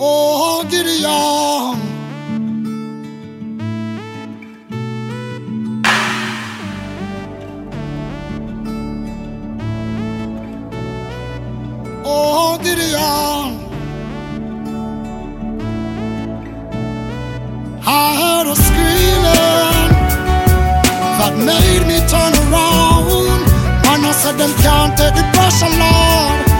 Oh, Gideon. Oh, Gideon. I heard a screaming that made me turn around. Man, I said them can't take the pressure, Lord.